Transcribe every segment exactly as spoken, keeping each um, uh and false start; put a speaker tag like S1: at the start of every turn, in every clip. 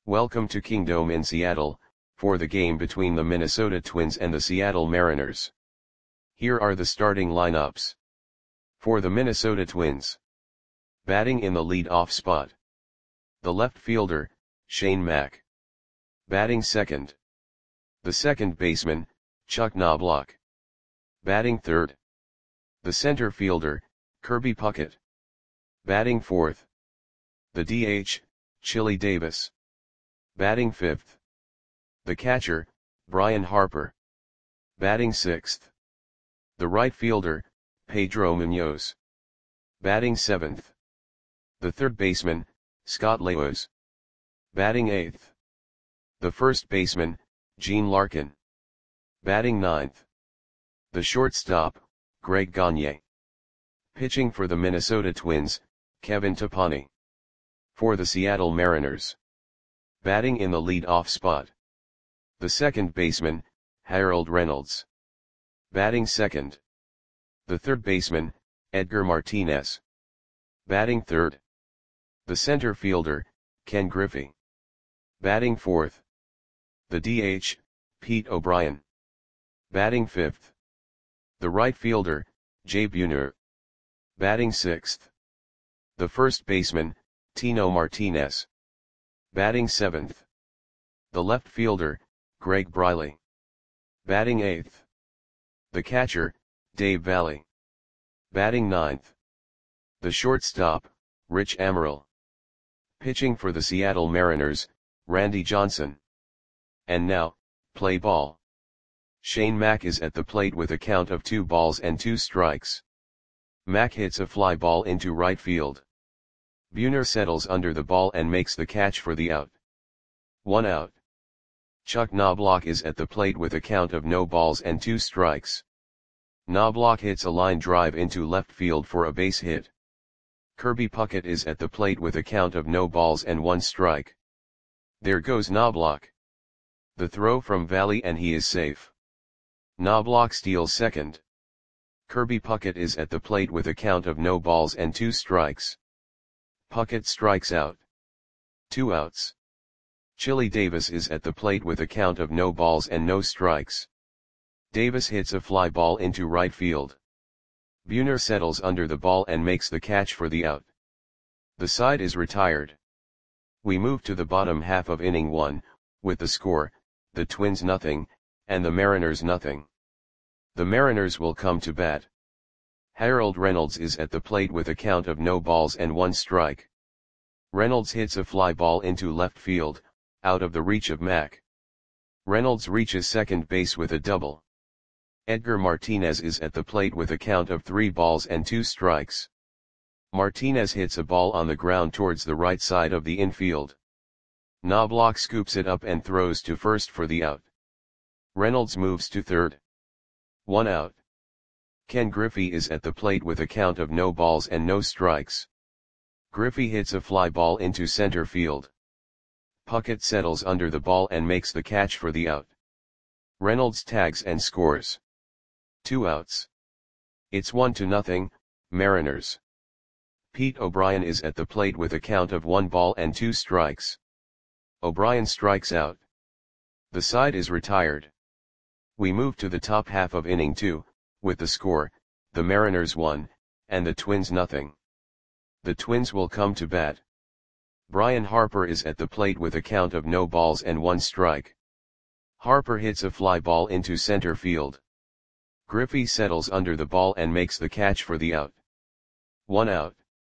S1: Welcome to Kingdome in Seattle, for the game between the Minnesota Twins and the Seattle Mariners. Here are the starting lineups. For the Minnesota Twins. Batting in the lead-off spot. The left fielder, Shane Mack. Batting second. The second baseman, Chuck Knobloch. Batting third. The center fielder, Kirby Puckett. Batting fourth. The D H, Chili Davis. Batting fifth. The catcher, Brian Harper. Batting sixth. The right fielder, Pedro Munoz. Batting seventh. The third baseman, Scott Laos. Batting eighth. The first baseman, Gene Larkin. Batting ninth. The shortstop, Greg Gagne. Pitching for the Minnesota Twins, Kevin Topani. For the Seattle Mariners. Batting in the lead-off spot. The second baseman, Harold Reynolds. Batting second. The third baseman, Edgar Martinez. Batting third. The center fielder, Ken Griffey. Batting fourth. The D H, Pete O'Brien. Batting fifth. The right fielder, Jay Buhner. Batting sixth. The first baseman, Tino Martinez. Batting seventh. The left fielder, Greg Briley. Batting eighth. The catcher, Dave Valle. Batting ninth. The shortstop, Rich Amaral. Pitching for the Seattle Mariners, Randy Johnson. And now, play ball. Shane Mack is at the plate with a count of two balls and two strikes. Mack hits a fly ball into right field. Buhner settles under the ball and makes the catch for the out. One out. Chuck Knobloch is at the plate with a count of no balls and two strikes. Knobloch hits a line drive into left field for a base hit. Kirby Puckett is at the plate with a count of no balls and one strike. There goes Knobloch. The throw from Valle and he is safe. Knobloch steals second. Kirby Puckett is at the plate with a count of no balls and two strikes. Puckett strikes out. Two outs. Chili Davis is at the plate with a count of no balls and no strikes. Davis hits a fly ball into right field. Buhner settles under the ball and makes the catch for the out. The side is retired. We move to the bottom half of inning one, with the score, the Twins nothing, and the Mariners nothing. The Mariners will come to bat. Harold Reynolds is at the plate with a count of no balls and one strike. Reynolds hits a fly ball into left field, out of the reach of Mack. Reynolds reaches second base with a double. Edgar Martinez is at the plate with a count of three balls and two strikes. Martinez hits a ball on the ground towards the right side of the infield. Knobloch scoops it up and throws to first for the out. Reynolds moves to third. One out. Ken Griffey is at the plate with a count of no balls and no strikes. Griffey hits a fly ball into center field. Puckett settles under the ball and makes the catch for the out. Reynolds tags and scores. Two outs. It's one to nothing, Mariners. Pete O'Brien is at the plate with a count of one ball and two strikes. O'Brien strikes out. The side is retired. We move to the top half of inning two, with the score, the Mariners one, and the Twins nothing. The Twins will come to bat. Brian Harper is at the plate with a count of no balls and one strike. Harper hits a fly ball into center field. Griffey settles under the ball and makes the catch for the out. One out.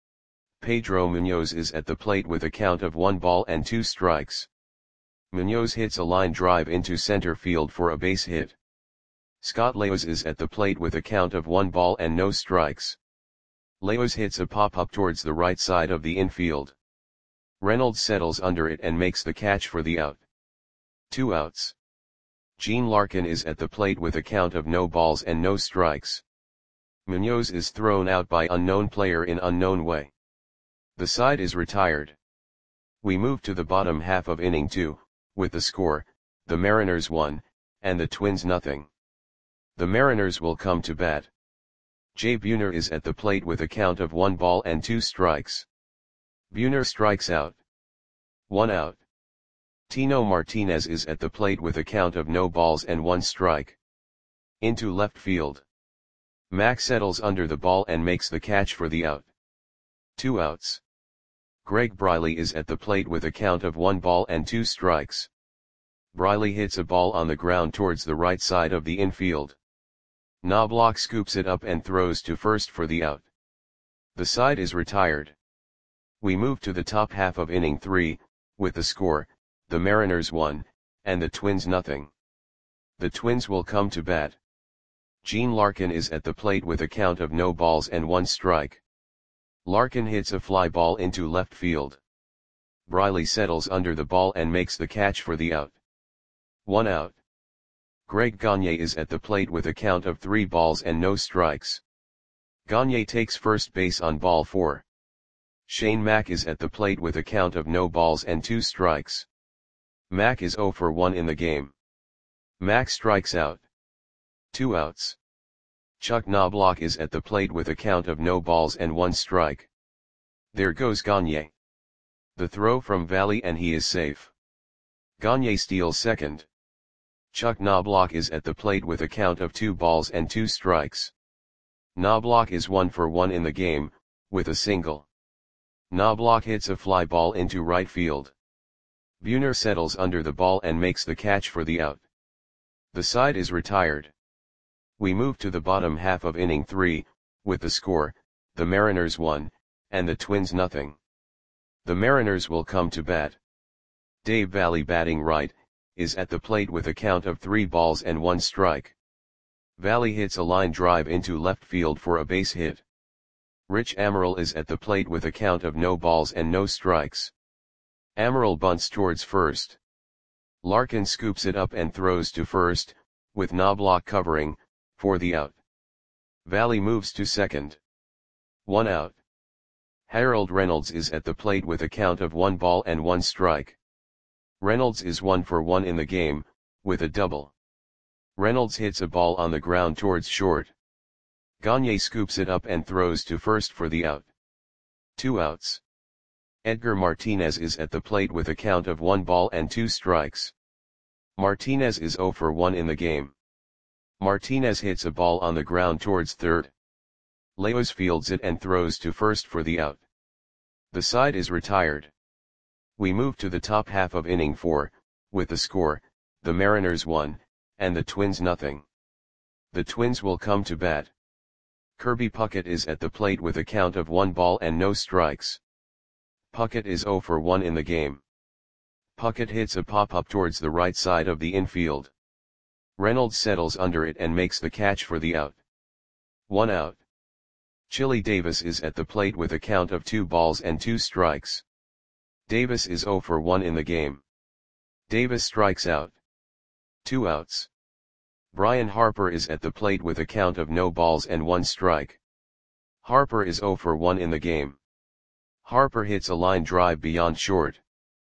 S1: Pedro Munoz is at the plate with a count of one ball and two strikes. Munoz hits a line drive into center field for a base hit. Scott Laos is at the plate with a count of one ball and no strikes. Laos hits a pop-up towards the right side of the infield. Reynolds settles under it and makes the catch for the out. Two outs. Gene Larkin is at the plate with a count of no balls and no strikes. Munoz is thrown out by unknown player in unknown way. The side is retired. We move to the bottom half of inning two, with the score, the Mariners one, and the Twins nothing. The Mariners will come to bat. Jay Buhner is at the plate with a count of one ball and two strikes. Buhner strikes out. One out. Tino Martinez is at the plate with a count of no balls and one strike. Into left field. Mac settles under the ball and makes the catch for the out. Two outs. Greg Briley is at the plate with a count of one ball and two strikes. Briley hits a ball on the ground towards the right side of the infield. Knobloch scoops it up and throws to first for the out. The side is retired. We move to the top half of inning three, with the score, the Mariners one, and the Twins nothing. The Twins will come to bat. Gene Larkin is at the plate with a count of no balls and one strike. Larkin hits a fly ball into left field. Briley settles under the ball and makes the catch for the out. One out. Greg Gagne is at the plate with a count of three balls and no strikes. Gagne takes first base on ball four. Shane Mack is at the plate with a count of no balls and two strikes. Mack is oh for one in the game. Mack strikes out. Two outs. Chuck Knobloch is at the plate with a count of no balls and one strike. There goes Gagne. The throw from Valley and he is safe. Gagne steals second. Chuck Knobloch is at the plate with a count of two balls and two strikes. Knobloch is one for one in the game, with a single. Knobloch hits a fly ball into right field. Buhner settles under the ball and makes the catch for the out. The side is retired. We move to the bottom half of inning three, with the score, the Mariners one, and the Twins nothing. The Mariners will come to bat. Dave Valley, batting right, is at the plate with a count of three balls and one strike. Valley hits a line drive into left field for a base hit. Rich Amaral is at the plate with a count of no balls and no strikes. Amaral bunts towards first. Larkin scoops it up and throws to first, with Knobloch covering, for the out. Valley moves to second. One out. Harold Reynolds is at the plate with a count of one ball and one strike. Reynolds is one for one in the game, with a double. Reynolds hits a ball on the ground towards short. Gagne scoops it up and throws to first for the out. Two outs. Edgar Martinez is at the plate with a count of one ball and two strikes. Martinez is oh for one in the game. Martinez hits a ball on the ground towards third. Leos fields it and throws to first for the out. The side is retired. We move to the top half of inning four, with the score, the Mariners one, and the Twins nothing. The Twins will come to bat. Kirby Puckett is at the plate with a count of one ball and no strikes. Puckett is oh for one in the game. Puckett hits a pop-up towards the right side of the infield. Reynolds settles under it and makes the catch for the out. One out. Chili Davis is at the plate with a count of two balls and two strikes. Davis is oh for one in the game. Davis strikes out. Two outs. Brian Harper is at the plate with a count of no balls and one strike. Harper is oh for one in the game. Harper hits a line drive beyond short.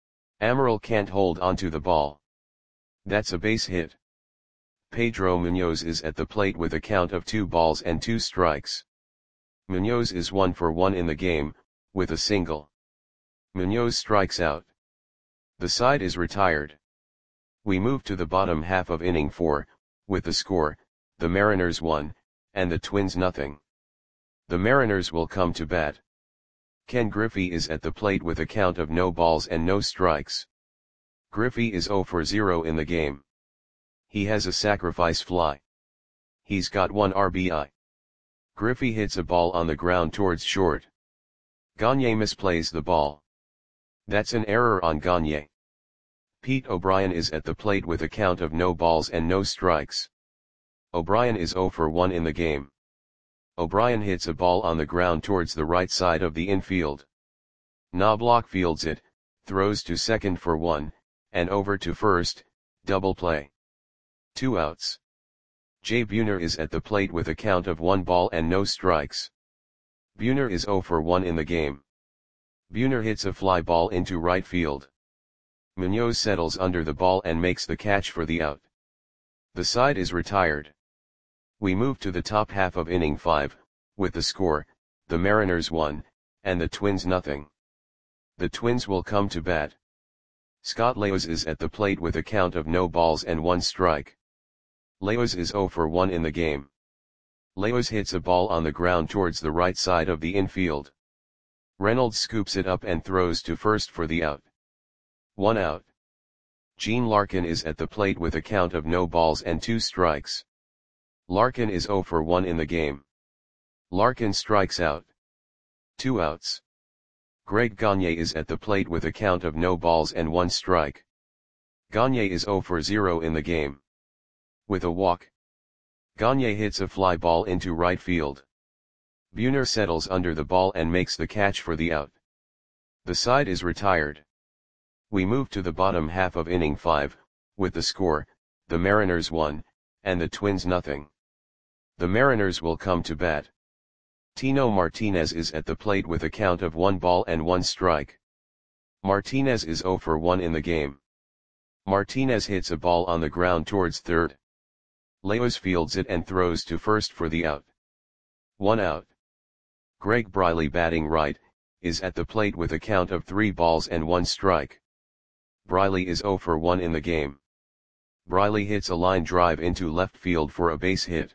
S1: Amaral can't hold onto the ball. That's a base hit. Pedro Munoz is at the plate with a count of two balls and two strikes. Munoz is one for one in the game, with a single. Munoz strikes out. The side is retired. We move to the bottom half of inning four, with the score, the Mariners one, and the Twins nothing. The Mariners will come to bat. Ken Griffey is at the plate with a count of no balls and no strikes. Griffey is oh for zero in the game. He has a sacrifice fly. He's got one R B I. Griffey hits a ball on the ground towards short. Gagne misplays the ball. That's an error on Gagne. Pete O'Brien is at the plate with a count of no balls and no strikes. O'Brien is oh for one in the game. O'Brien hits a ball on the ground towards the right side of the infield. Knobloch fields it, throws to second for one, and over to first, double play. Two outs. Jay Buhner is at the plate with a count of one ball and no strikes. Buhner is oh for one in the game. Buhner hits a fly ball into right field. Munoz settles under the ball and makes the catch for the out. The side is retired. We move to the top half of inning five, with the score, the Mariners one, and the Twins nothing. The Twins will come to bat. Scott Lewis is at the plate with a count of no balls and one strike. Lewis is zero for one in the game. Lewis hits a ball on the ground towards the right side of the infield. Reynolds scoops it up and throws to first for the out. One out. Gene Larkin is at the plate with a count of no balls and two strikes. Larkin is zero for one in the game. Larkin strikes out. Two outs. Greg Gagne is at the plate with a count of no balls and one strike. Gagne is zero for zero in the game. With a walk, Gagne hits a fly ball into right field. Buhner settles under the ball and makes the catch for the out. The side is retired. We move to the bottom half of inning five, with the score, the Mariners one, and the Twins nothing. The Mariners will come to bat. Tino Martinez is at the plate with a count of one ball and one strike. Martinez is zero for one in the game. Martinez hits a ball on the ground towards third. Lewis fields it and throws to first for the out. One out. Greg Briley, batting right, is at the plate with a count of three balls and one strike. Briley is zero for one in the game. Briley hits a line drive into left field for a base hit.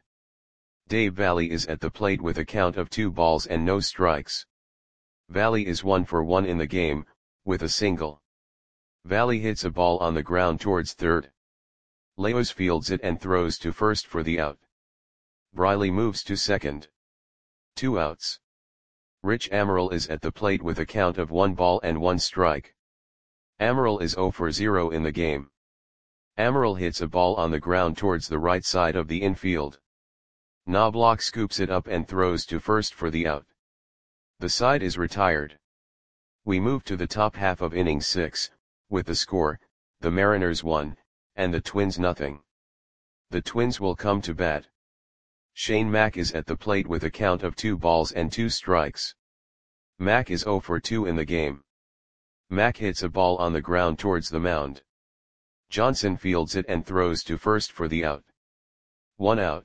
S1: Dave Valle is at the plate with a count of two balls and no strikes. Valle is one for one in the game, with a single. Valle hits a ball on the ground towards third. Lewis fields it and throws to first for the out. Briley moves to second. Two outs. Rich Amaral is at the plate with a count of one ball and one strike. Amaral is zero for zero in the game. Amaral hits a ball on the ground towards the right side of the infield. Knobloch scoops it up and throws to first for the out. The side is retired. We move to the top half of inning six, with the score, the Mariners one, and the Twins nothing. The Twins will come to bat. Shane Mack is at the plate with a count of two balls and two strikes. Mack is zero for two in the game. Mack hits a ball on the ground towards the mound. Johnson fields it and throws to first for the out. One out.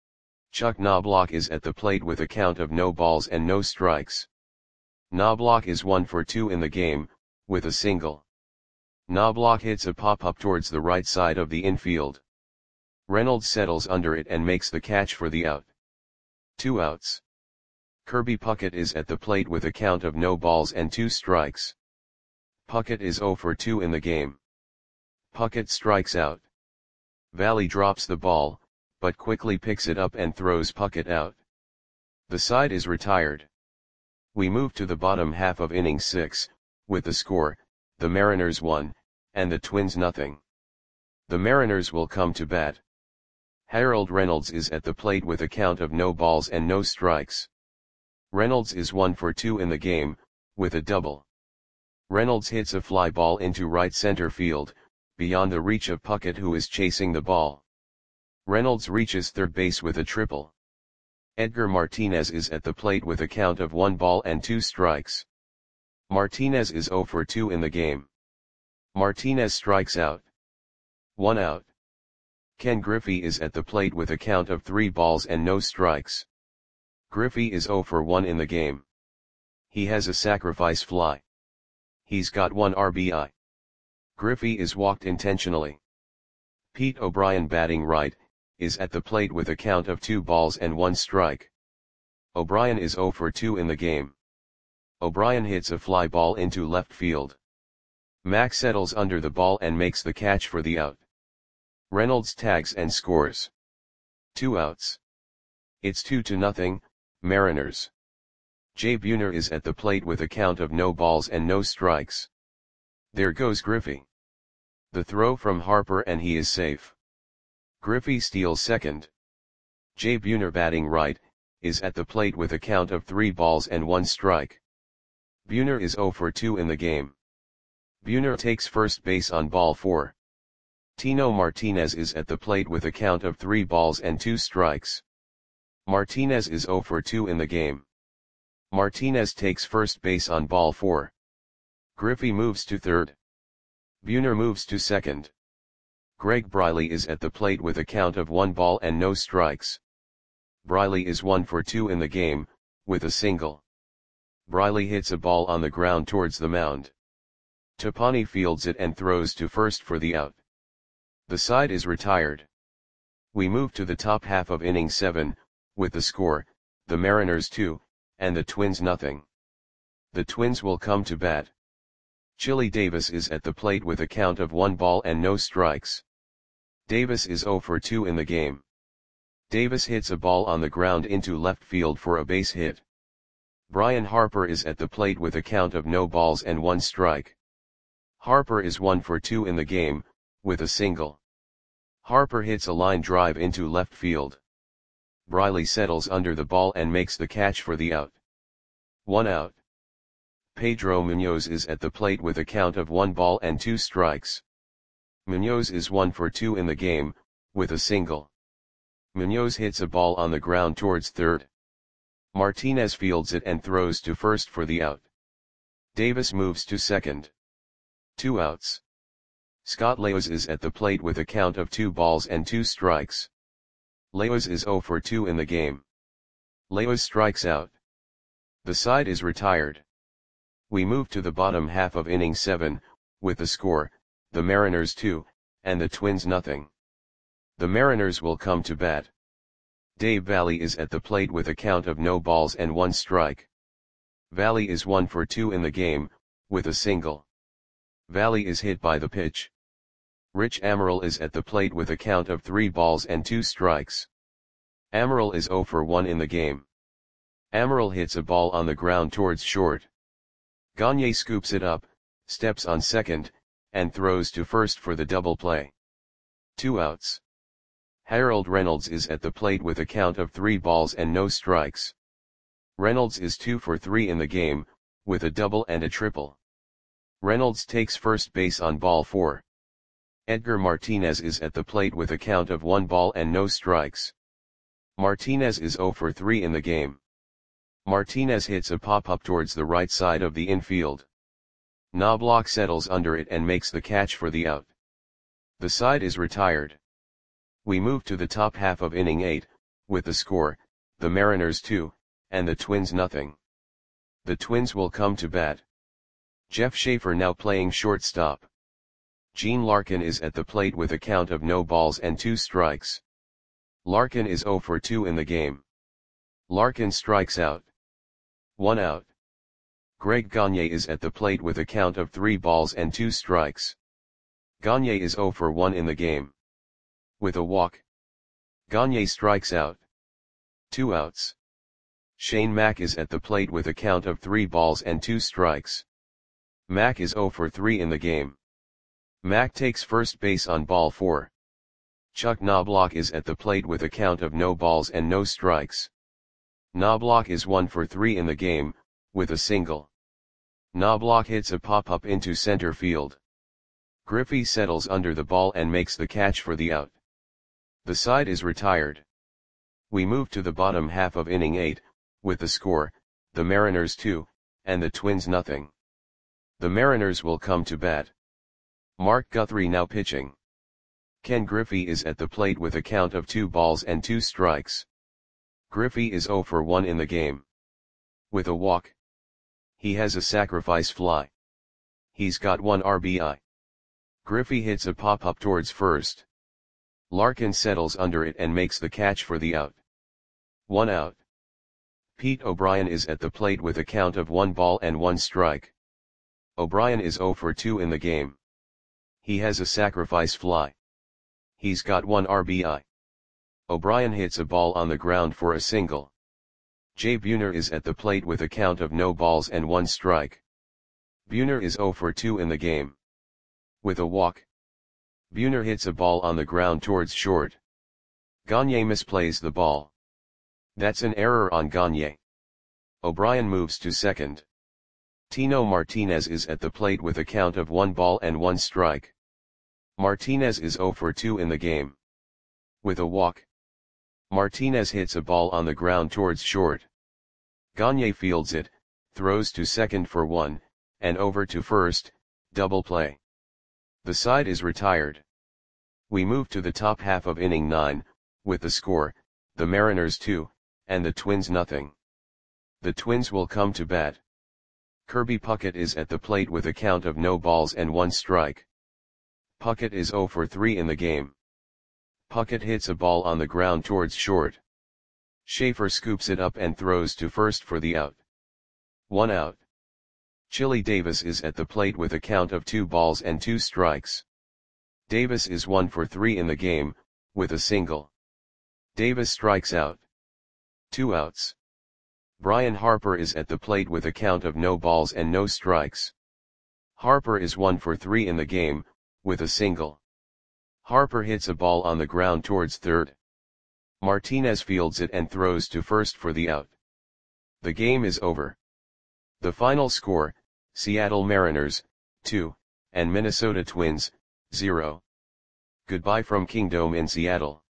S1: Chuck Knobloch is at the plate with a count of no balls and no strikes. Knobloch is one for two in the game, with a single. Knobloch hits a pop-up towards the right side of the infield. Reynolds settles under it and makes the catch for the out. Two outs. Kirby Puckett is at the plate with a count of no balls and two strikes. Puckett is zero for two in the game. Puckett strikes out. Valle drops the ball, but quickly picks it up and throws Puckett out. The side is retired. We move to the bottom half of inning six, with the score, the Mariners one, and the Twins nothing. The Mariners will come to bat. Harold Reynolds is at the plate with a count of no balls and no strikes. Reynolds is one for two in the game, with a double. Reynolds hits a fly ball into right center field, beyond the reach of Puckett, who is chasing the ball. Reynolds reaches third base with a triple. Edgar Martinez is at the plate with a count of one ball and two strikes. Martinez is zero for two in the game. Martinez strikes out. One out. Ken Griffey is at the plate with a count of three balls and no strikes. Griffey is zero for one in the game. He has a sacrifice fly. He's got one R B I. Griffey is walked intentionally. Pete O'Brien, batting right, is at the plate with a count of two balls and one strike. O'Brien is zero for two in the game. O'Brien hits a fly ball into left field. Mack settles under the ball and makes the catch for the out. Reynolds tags and scores. Two outs. It's two to nothing, Mariners. Jay Buhner is at the plate with a count of no balls and no strikes. There goes Griffey. The throw from Harper and he is safe. Griffey steals second. Jay Buhner, batting right, is at the plate with a count of three balls and one strike. Buhner is zero for two in the game. Buhner takes first base on ball four. Tino Martinez is at the plate with a count of three balls and two strikes. Martinez is zero for two in the game. Martinez takes first base on ball four. Griffey moves to third. Buhner moves to second. Greg Briley is at the plate with a count of one ball and no strikes. Briley is one for two in the game, with a single. Briley hits a ball on the ground towards the mound. Tapani fields it and throws to first for the out. The side is retired. We move to the top half of inning seven, with the score, the Mariners two, and the Twins nothing. The Twins will come to bat. Chili Davis is at the plate with a count of one ball and no strikes. Davis is oh for two in the game. Davis hits a ball on the ground into left field for a base hit. Brian Harper is at the plate with a count of no balls and one strike. Harper is one for two in the game, with a single. Harper hits a line drive into left field. Briley settles under the ball and makes the catch for the out. One out. Pedro Munoz is at the plate with a count of one ball and two strikes. Munoz is one for two in the game, with a single. Munoz hits a ball on the ground towards third. Martinez fields it and throws to first for the out. Davis moves to second. Two outs. Scott Leos is at the plate with a count of two balls and two strikes. Leos is oh for two in the game. Leos strikes out. The side is retired. We move to the bottom half of inning seven, with the score, the Mariners two, and the Twins nothing. The Mariners will come to bat. Dave Valle is at the plate with a count of no balls and one strike. Valle is one for two in the game, with a single. Valle is hit by the pitch. Rich Amaral is at the plate with a count of three balls and two strikes. Amaral is oh for one in the game. Amaral hits a ball on the ground towards short. Gagne scoops it up, steps on second, and throws to first for the double play. Two outs. Harold Reynolds is at the plate with a count of three balls and no strikes. Reynolds is two for three in the game, with a double and a triple. Reynolds takes first base on ball four. Edgar Martinez is at the plate with a count of one ball and no strikes. Martinez is oh for three in the game. Martinez hits a pop-up towards the right side of the infield. Knobloch settles under it and makes the catch for the out. The side is retired. We move to the top half of inning eight, with the score, the Mariners two, and the Twins nothing. The Twins will come to bat. Jeff Schaefer now playing shortstop. Gene Larkin is at the plate with a count of no balls and two strikes. Larkin is oh for two in the game. Larkin strikes out. One out. Greg Gagne is at the plate with a count of three balls and two strikes. Gagne is oh for one in the game. With a walk. Gagne strikes out. Two outs. Shane Mack is at the plate with a count of three balls and two strikes. Mack is oh for three in the game. Mack takes first base on ball four. Chuck Knobloch is at the plate with a count of no balls and no strikes. Knobloch is one for three in the game, with a single. Knobloch hits a pop-up into center field. Griffey settles under the ball and makes the catch for the out. The side is retired. We move to the bottom half of inning eight, with the score, the Mariners two, and the Twins nothing. The Mariners will come to bat. Mark Guthrie now pitching. Ken Griffey is at the plate with a count of two balls and two strikes. Griffey is oh for one in the game. With a walk. He has a sacrifice fly. He's got one R B I. Griffey hits a pop-up towards first. Larkin settles under it and makes the catch for the out. One out. Pete O'Brien is at the plate with a count of one ball and one strike. O'Brien is oh for two in the game. He has a sacrifice fly. He's got one R B I. O'Brien hits a ball on the ground for a single. Jay Buhner is at the plate with a count of no balls and one strike. Buhner is oh for two in the game. With a walk. Buhner hits a ball on the ground towards short. Gagne misplays the ball. That's an error on Gagne. O'Brien moves to second. Tino Martinez is at the plate with a count of one ball and one strike. Martinez is oh for two in the game. With a walk. Martinez hits a ball on the ground towards short. Gagne fields it, throws to second for one, and over to first, double play. The side is retired. We move to the top half of inning nine, with the score, the Mariners two, and the Twins nothing. The Twins will come to bat. Kirby Puckett is at the plate with a count of no balls and one strike. Puckett is zero for three in the game. Puckett hits a ball on the ground towards short. Schaefer scoops it up and throws to first for the out. One out. Chili Davis is at the plate with a count of two balls and two strikes. Davis is one for three in the game, with a single. Davis strikes out. Two outs. Brian Harper is at the plate with a count of no balls and no strikes. Harper is one for three in the game, with a single. Harper hits a ball on the ground towards third. Martinez fields it and throws to first for the out. The game is over. The final score, Seattle Mariners, two, and Minnesota Twins, zero. Goodbye from Kingdome in Seattle.